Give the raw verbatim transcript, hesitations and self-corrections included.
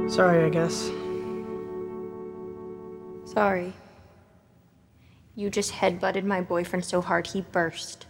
Sorry, I guess. Sorry. You just headbutted my boyfriend so hard he burst.